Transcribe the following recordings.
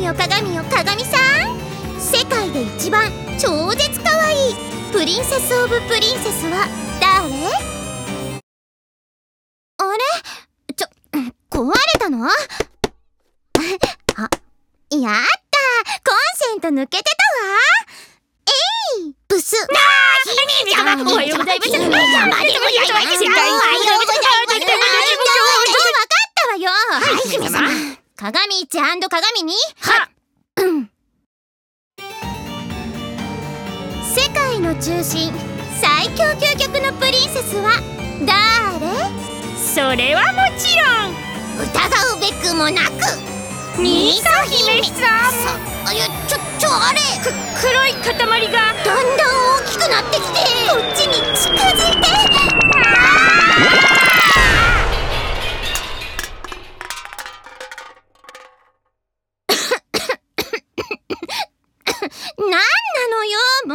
よ鏡よ鏡さん、世界で一番超絶かわいいプリンセスオブプリンセスは誰？あれ？壊れたの？あ、やった！コンセント抜けてたわ。ブス。 姫様、おはようございます。姫様でございます。おはようございます。 わかったわよ。 はい、姫様。 鏡1&鏡2。 は世界の中心、最強究極のプリンセスは誰？ それはもちろん疑うべくもなくニーソ姫さん。 あれ黒い塊がだんだん大きくなってきてこっちに近づいて。なんなのよも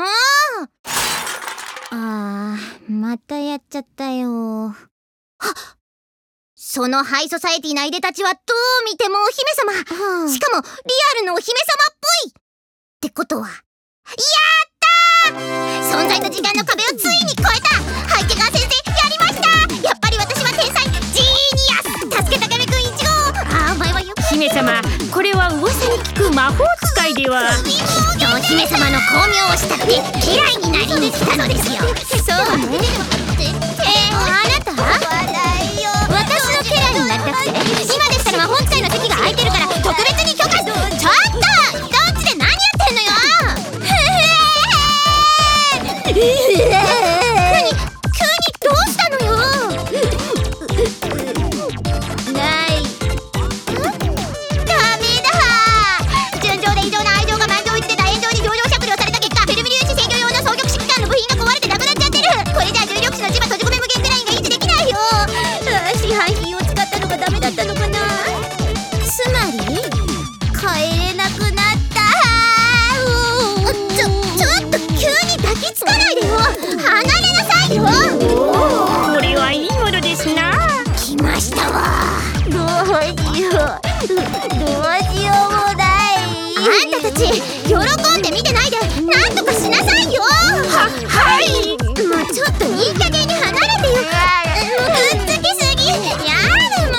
う。またやっちゃったよ。はっ、そのハイソサエティな出たちはどう見てもお姫様、しかもリアルのお姫様っぽいってことは、やったー！存在と時間の壁をついに越えた。ハイケガー先生やりました。やっぱり私は天才ジーニアス。助けた亀くん1号。お前はよ。 姫様、これは噂に聞く魔法使いでは。 きっとお姫様の巧妙を慕って家来になりに来たのですよ。そうね。あなた？私の家来になりたくて？今でしたら魔法使いの席が空いてるから特別に許可。ちょっと人んちで何やってんのよ。何？急にどうしたのよ。ない。ダメだ。順調で異常な愛情が満場一致で大炎上に上場酌量された結果、フェルミリウス制御用の双極指揮官の部品が壊れてなくなっちゃってる。これじゃ重力子の磁場閉じ込め無限グラインが維持できないよ。市販品を使ったのがダメだったのかな。つまり帰れなくなった。ちょっと急に抱きつかないでよ。離れなさいよ。 これはいいものですな。 来ましたわ。どうしようもない。あんたたち喜んで見てないでなんとかしなさいよ。はい。もうちょっといい加減に離れてよ。くっつきすぎ。やだも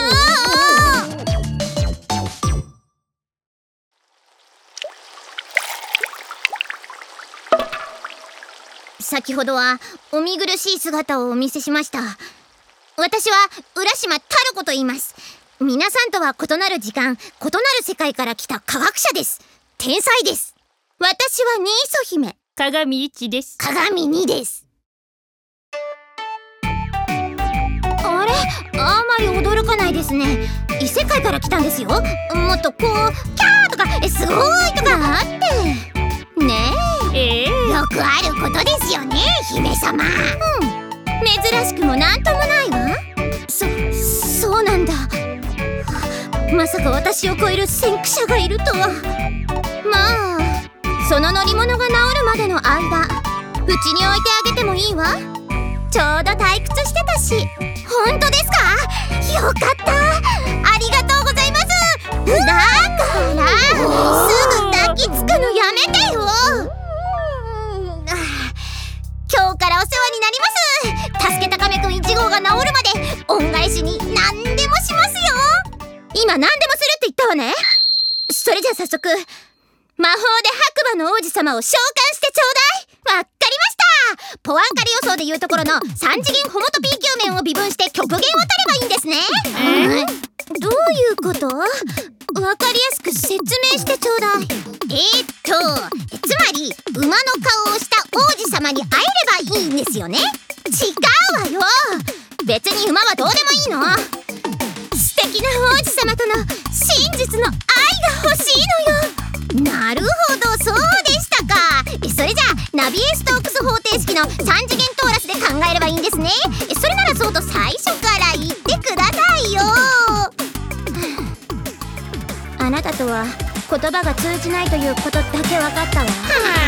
う。先ほどはお見苦しい姿をお見せしました。私は浦島太郎子と言います。皆さんとは異なる時間、異なる世界から来た科学者です。天才です。私はニーソ姫。 鏡1です。 鏡2です。あれ？あんまり驚かないですね。異世界から来たんですよ。もっとこうキャーとかすごいとかあってねえ。よくあることですよね、姫様。珍しくもなんともないわ。そうなんだ。まさか私を超える先駆者がいるとは。まあその乗り物が治るまでの間、うちに置いてあげてもいいわ。ちょうど退屈してたし。本当ですか？よかった。ありがとうございます。だからすぐ抱きつくのやめてよ。今日からお世話になります。助けた亀くん1号が治るまで恩返しに何でもしますよ。今何でもするって言ったわね。それじゃあ早速魔法で白馬の王子様を召喚してちょうだい。わっかりました。ポアンカリ予想でいうところの3次元ホモト P 級面を微分して極限を取ればいいんですね。どういうこと？わかりやすく説明してちょうだい。つまり馬の顔をした王子様に会えればいいんですよね。違うわよ。別に馬はどうでもいいの。素敵な王子様との真実の愛が欲しいのよ。なるほど、そうでしたか。それじゃあナビエストークス方程式の3次元トーラスで考えればいいんですね。それならそうと最初から言ってくださいよ。あなたとは言葉が通じないということだけ分かったわ。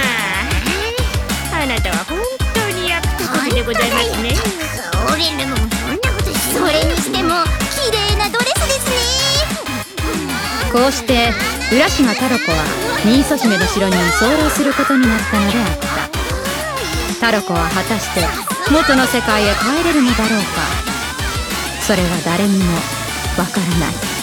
あなたは本当にやったことでございますね。 俺でもそんなことしない。それにしても綺麗なドレスですね。 こうして浦島太郎子は人魚姫の城に居候することになったのであった。太郎子は果たして元の世界へ帰れるのだろうか。それは誰にもわからない。